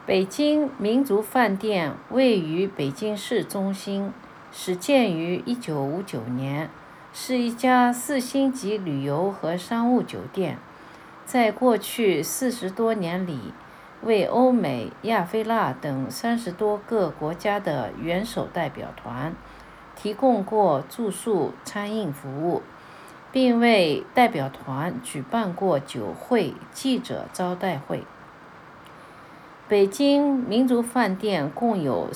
北京民族饭店位于北京市中心，始建于1959年，是一家4星级旅游和商务酒店。在过去40多年里，为欧美、亚非拉等30多个国家的元首代表团提供过住宿、餐饮服务，并为代表团举办过酒会、记者招待会。北京民族饭店共有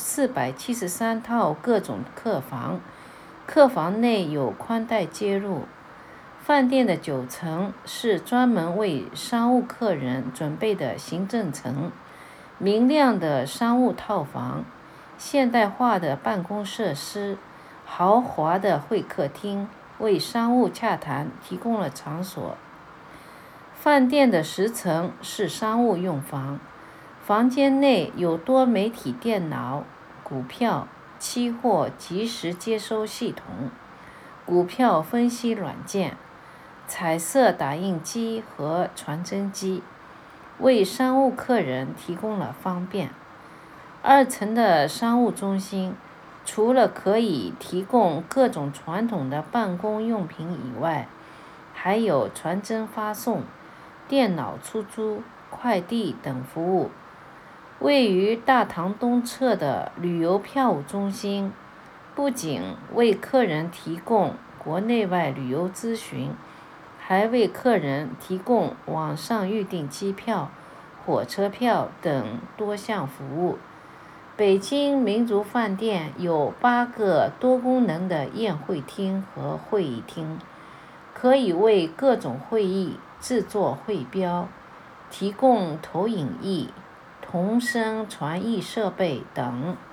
473套各种客房，客房内有宽带接入。饭店的9层是专门为商务客人准备的行政层，明亮的商务套房，现代化的办公设施，豪华的会客厅，为商务洽谈提供了场所。饭店的10层是商务用房，房间内有多媒体电脑、股票、期货即时接收系统、股票分析软件、彩色打印机和传真机，为商务客人提供了方便。2层的商务中心，除了可以提供各种传统的办公用品以外，还有传真发送、电脑出租、快递等服务。位于大堂东侧的旅游票务中心，不仅为客人提供国内外旅游咨询，还为客人提供网上预订机票、火车票等多项服务。北京民族饭店有8个多功能的宴会厅和会议厅，可以为各种会议制作会标，提供投影仪、同声传译设备等。